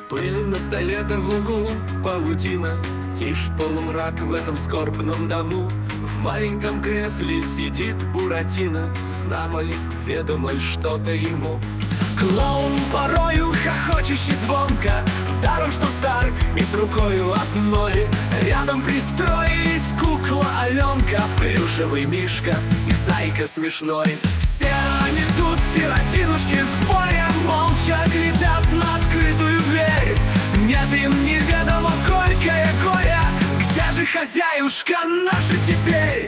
Пыль на столе да в углу паутина, тишь, полумрак в этом скорбном дому. В маленьком кресле сидит Буратино, знамо ли, ведомо ли что-то ему. Клоун порою хохочущий звонко, даром что стар и с рукою одной. Рядом пристроились кукла Аленка, плюшевый мишка и зайка смешной. Все они тут, сиротинушки, с боем молча глядят на открытую дверь. Нет им неведомо горькое горе, где же хозяюшка наша теперь?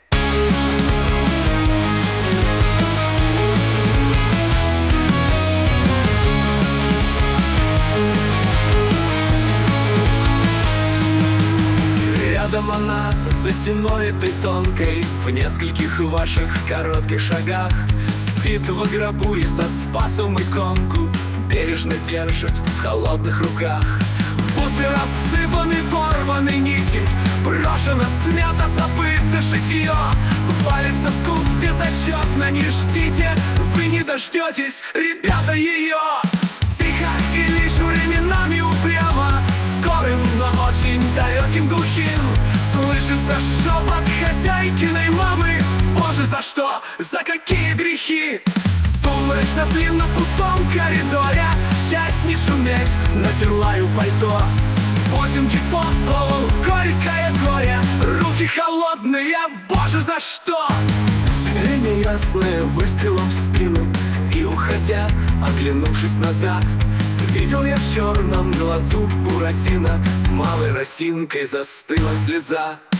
Рядом она, за стеной этой тонкой, в нескольких ваших коротких шагах, спит во гробу и со спасом иконку бережно держит в холодных руках. Бусы рассыпаны, порваны нити, брошено, смято, забыто шитье. Валится скуп безотчетно, не ждите, вы не дождетесь, ребята, ее. Тихо и лишь временами упрямо, скорым, но очень далеким глухим, слышится шепот хозяйкиной мамы. Боже, за что? За какие грехи? Сумрачно в длинном пустом коридоре, счастье не шуметь, натерлаю пальто. Бусинки по полу, горькое горе, руки холодные, боже, за что? Линия ясная выстрелом в спину, и уходя, оглянувшись назад, видел я в черном глазу Буратино, малой росинкой застыла слеза.